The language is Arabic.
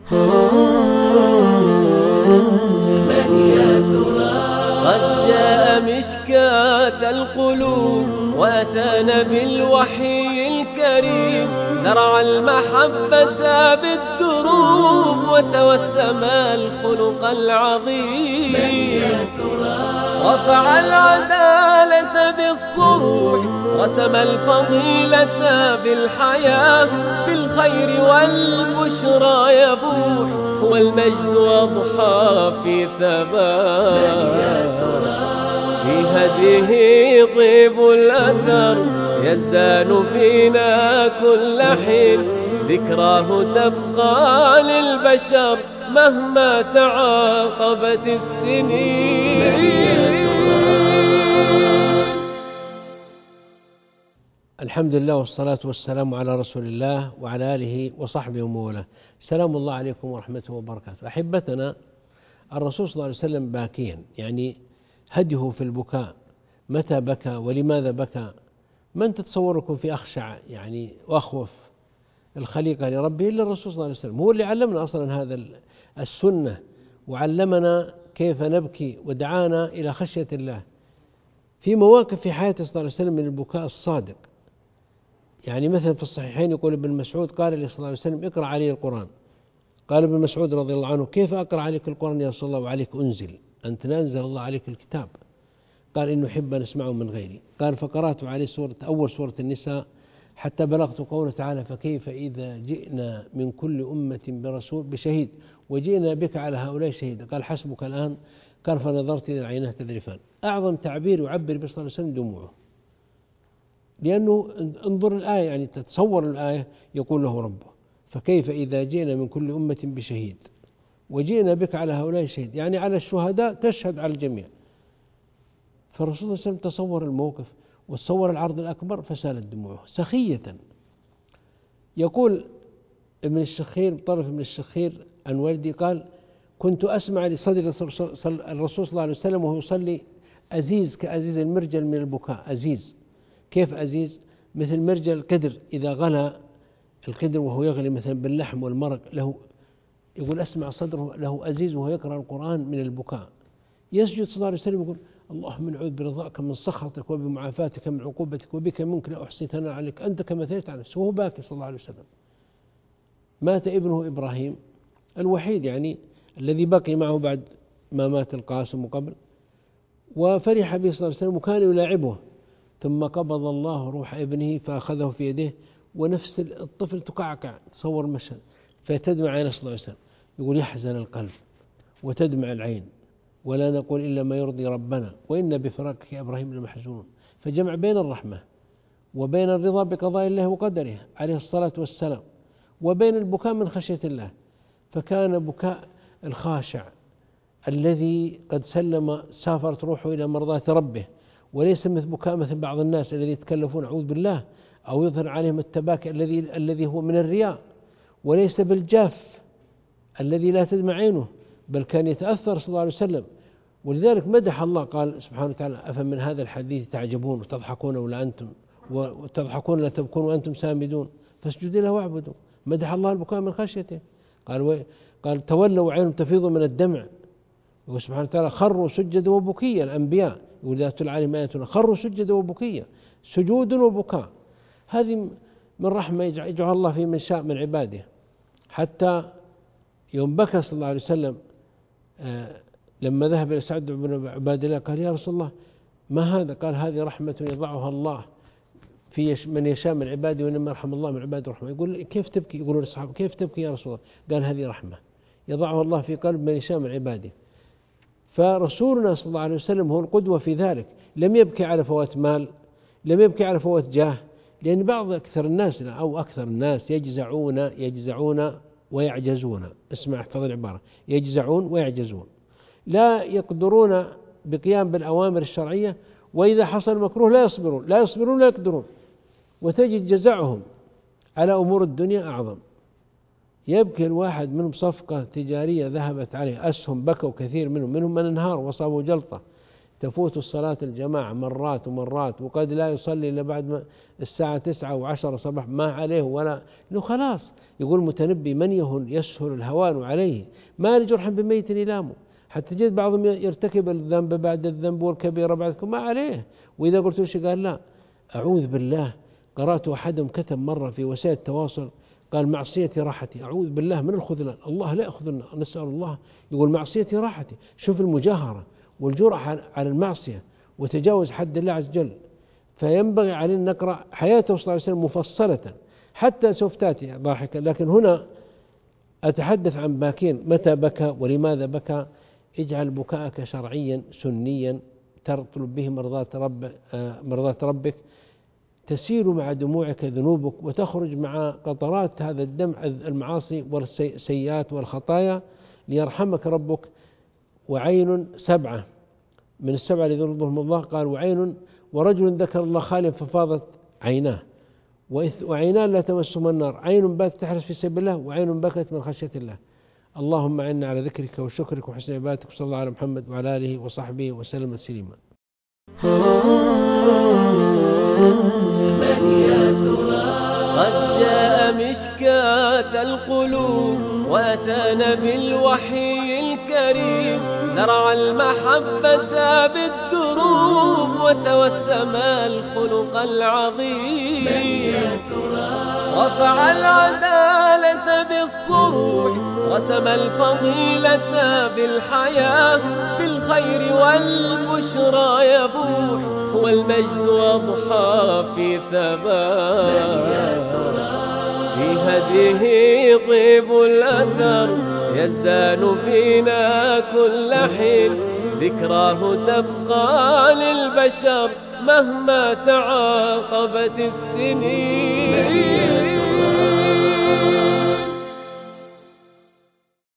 من يا ترى قد جاء مشكاة القلوب وأتانا بالوحي الكريم، زرع المحبة بالدروب وتوسم الخلق العظيم. من يا ترى رفع العدالة بالصروح، رسم الفضيلة بالحياة، بالخير والبشرى يبوح، هو المجد أضحى في ثبات. في هديه طيب الأثر يزدان فينا كل حين، ذكراه تبقى للبشر مهما تعاقبت السنين. الحمد لله والصلاة والسلام على رسول الله وعلى آله وصحبه وموالاه. سلام الله عليكم ورحمته وبركاته. أحبتنا، الرسول صلى الله عليه وسلم باكيا، يعني هديه في البكاء. متى بكى ولماذا بكى؟ من تتصوركم في أخشع يعني وأخوف الخليقة لربه إلا الرسول صلى الله عليه وسلم. هو اللي علمنا أصلا هذا السنة، وعلمنا كيف نبكي ودعانا إلى خشية الله في مواقف في حياته صلى الله عليه وسلم من البكاء الصادق. يعني مثلا في الصحيحين يقول ابن مسعود قال لي صلى الله عليه وسلم: اقرأ علي القرآن. قال ابن مسعود رضي الله عنه: كيف أقرأ عليك القرآن يا رسول الله وعليك أنزل؟ أنت أنزل الله عليك الكتاب. قال: إنه أحب أن أسمعه من غيري. قال: فقرأت عليه أول سورة النساء حتى بلغت قوله تعالى: فكيف إذا جئنا من كل أمة برسول بشهيد وجئنا بك على هؤلاء شهيدا. قال: حسبك الآن. قال: فنظرت إلى عيناه تذرفان. أعظم تعبير يعبر به صلى الله عليه وسلم دموعه، لأنه انظر الآية، يعني تتصور الآية، يقول له ربه: فكيف إذا جئنا من كل أمة بشهيد وجئنا بك على هؤلاء شهيد، يعني على الشهداء تشهد على الجميع. فالرسول صلى الله عليه وسلم تصور الموقف وتصور العرض الأكبر فسالت دموعه سخية. يقول ابن الشخير، طرف ابن الشخير عن والدي قال: كنت أسمع لصدر الرسول صلى الله عليه وسلم وهو يصلي أزيز كأزيز المرجل من البكاء. أزيز كيف أزيز؟ مثل مرجل القدر إذا غلى القدر وهو يغلي مثلا باللحم والمرق له، يقول أسمع صدره له أزيز وهو يقرأ القرآن من البكاء. يسجد صلى الله عليه وسلم يقول: اللهم من عوذ برضاك من سخطك وبمعافاتك من عقوبتك وبك منك لا أحصي ثناء عليك أنت كما أثنيت على نفسك. وهو باكي صلى الله عليه وسلم. مات ابنه إبراهيم الوحيد، يعني الذي بقي معه بعد ما مات القاسم قبل، وفرح به صلى الله عليه وسلم وكان يلاعبه، ثم قبض الله روح ابنه فأخذه في يده ونفس الطفل تقعقع. تصور المشهد، فتدمع عين صلى الله عليه وسلم. يقول: يحزن القلب وتدمع العين ولا نقول إلا ما يرضي ربنا وإن بفراقك يا إبراهيم لمحزونون. فجمع بين الرحمة وبين الرضا بقضاء الله وقدره عليه الصلاة والسلام وبين البكاء من خشية الله. فكان بكاء الخاشع الذي قد سلم سافرت روحه إلى مرضاة ربه، وليس مثل بكاء مثل بعض الناس الذي يتكلفون أعوذ بالله أو يظهر عليهم التباكي الذي هو من الرياء، وليس بالجاف الذي لا تدمع عينه، بل كان يتأثر صلى الله عليه وسلم. ولذلك مدح الله، قال سبحانه وتعالى: أفمن هذا الحديث تعجبون وتضحكون ولا أنتم وتضحكون لا تبكون وأنتم سامدون فاسجدوا له واعبدوا. مدح الله البكاء من خشيته. قال: تولوا وعينهم تفيض من الدمع. وسبحانه وتعالى: خروا سجدا وبكيا. الأنبياء وإذا تتلى عليهم آياتنا خروا سجدا وبكيا، سجود وبكاء. هذه من رحمة يجعل الله في من شاء من عباده. حتى يوم بكى صلى الله عليه وسلم لما ذهب إلى سعد بن عباد الله قال: يا رسول الله ما هذا؟ قال: هذه رحمة يضعها الله في من يشاء من عباده وإنما يرحم الله من عباده رحمة. يقول: كيف تبكي؟ يقولون الصحابة: كيف تبكي يا رسول الله؟ قال: هذه رحمة يضعها الله في قلب من يشاء من عباده. فرسولنا صلى الله عليه وسلم هو القدوة في ذلك. لم يبكي على فوات مال، لم يبكي على فوات جاه، لأن بعض أكثر الناس يجزعون ويعجزون. اسمع احفظ العبارة: يجزعون ويعجزون، لا يقدرون بقيام بالأوامر الشرعية، وإذا حصل مكروه لا يصبرون لا يقدرون. وتجد جزعهم على أمور الدنيا أعظم. يبكي الواحد منهم صفقة تجارية ذهبت عليه أسهم، بكوا كثير منهم من انهار وصابوا جلطة، تفوت الصلاة الجماعة مرات ومرات، وقد لا يصلي إلا بعد الساعة 9 و10 صباح، ما عليه ولا إنه خلاص. يقول المتنبي: من يهن يسهل الهوان عليه، ما لجرح بميت يلامه. حتى تجد بعضهم يرتكب الذنب بعد الذنب والكبيرة بعد، ما عليه. وإذا قلت وش قال: لا أعوذ بالله. قرأت أحدهم كتب مرة في وسائل التواصل قال: معصيتي راحتي، أعوذ بالله من الخذلان، الله لا يأخذنا، نسأل الله. يقول: معصيتي راحتي. شوف المجاهرة والجرأة على المعصية وتجاوز حد الله عز وجل. فينبغي علينا نقرأ حياته صلى الله عليه وسلم مفصلة، حتى سوف تأتي ضاحكا. لكن هنا أتحدث عن باكين، متى بكى ولماذا بكى. اجعل بكاءك شرعيا سنيا تطلب به مرضاة ربك، تسير مع دموعك ذنوبك، وتخرج مع قطرات هذا الدمع المعاصي والسيئات والخطايا ليرحمك ربك. وعين 7 من السبعة الذين يرضهم الله، قال: وعين ورجل ذكر الله خاليا ففاضت عيناه، وعينان لا تمسهما النار، عين باتت تحرس في سبيل الله، وعين بكت من خشية الله. اللهم أعنا على ذكرك وشكرك وحسن عبادتك، صلى الله على محمد وعلى آله وصحبه وسلم تسليما. من يا ترى قد جاء مشكاة القلوب وأتانا بالوحي الكريم، زرع المحبة بالدروب وتوسم الخلق العظيم. من يا ترى رفع العدالة بالصروح، رسم الفضيلة بالحياة، بالخير والبشرى يبوح، والمجد أضحى في ثبات. في هديه طيب الأثر يزدان فينا كل حين، ذكراه تبقى للبشر مهما تعاقبت السنين.